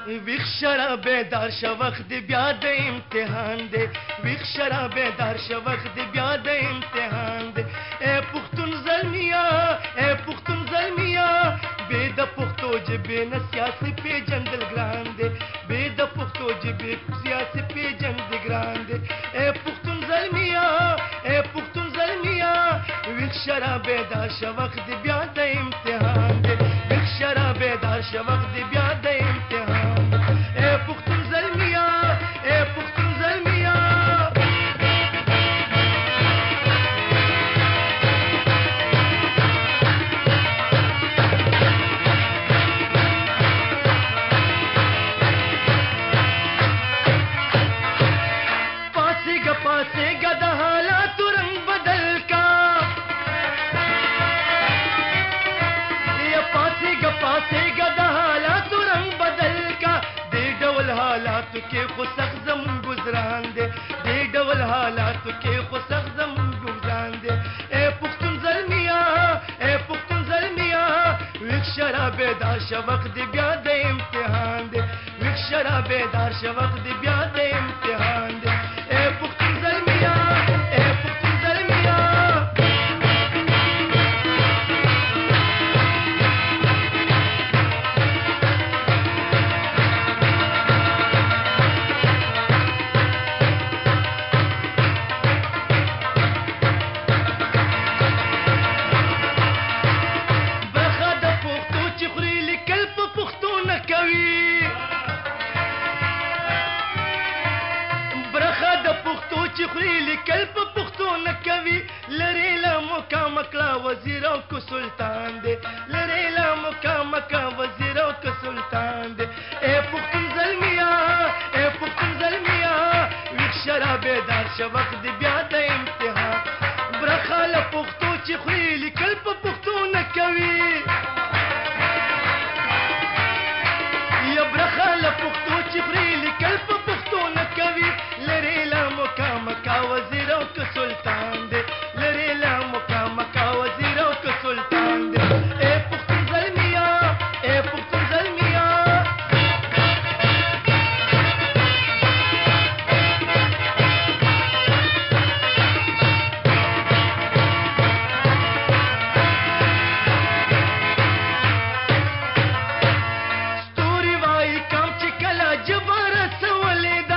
ویښ شه بیدار شه وخت دی بیا د امتحان دی ویښ شه بیدار شه وخت دی بیا د امتحان دی ای پښتون زلمیا ای پښتون زلمیا بې د پښتو ژبې نه سیاسي پیژندل ګران دی بې د پښتو ژبې سیاسي پیژندل ګران دی ای پښتون زلمیا ای پښتون زلمیا ویښ شه بیدار شه وخت دی بیا د امتحان دی ویښ شه بیدار شه وخت دی بیا د امتحان اے پختون زلمیا اے پختون زلمیا پاسېږه د حالاتو رنگ بدل کا یا پاسېږه د حالاتو رنگ بدل کا دې ډول حالاتو کې خو سخت زمون گزران دی دې ډول حالاتو کې خو سخت زمون گزران دی اے پښتون زلمیا اے پښتون زلمیا ویښ شه بیدار شه وخت دی بیا د امتحان دی ویښ شه بیدار شه وخت دی بیا د امتحان دی اے پښتون زلمیا اے پښتون زلمیا لیکل په پښتو نه کوي لرې له مقامه کړه وزیر او که سلطان دی لرې له مقامه کړه وزیر او که سلطان دی ای پښتون زلمیا ای پښتون زلمیا ویښ شه بیدار شه وخت دی بیا د امتحان برخه له پښتو چې خوري لیکل په پښتو نه کوي یا برخه له پښتو چې خوري لیکل په پښتو نه کوي لرې له مقامه کا وزیر او که سلطان دی لرې له مقامه کا وزیر او که سلطان دی ای پښتون زلمیا ای پښتون زلمیا ستوري وایي کام چې کله ژبه رسولې ده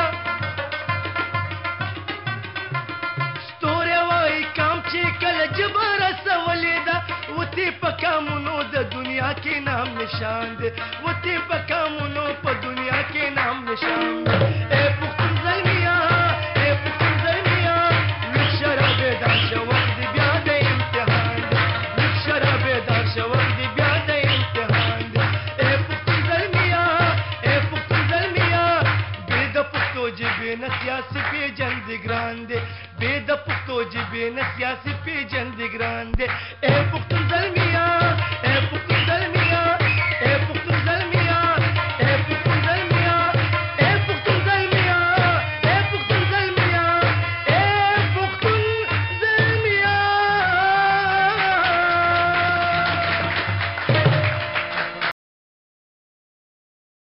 چې کله ژبه رسولې ده وتې په کامونو د دنیا کې نام نشان دی وتې په کامونو په دنیا کې نام نشان دی ای پښتون زلمیا ای پښتون زلمیا ویښ شه بیدار شه وخت دی بیا د امتحان دی ویښ شه بیدار شه وخت دی بیا د امتحان دی ای پښتون زلمیا ای پښتون زلمیا بې د پښتو ژبې نه سیاسي پیژندل ګران دی بې د پښتو ژبې نه سیاسي پیژندل ګران دی اے پښتون زلمیا اے پښتون زلمیا اے پښتون زلمیا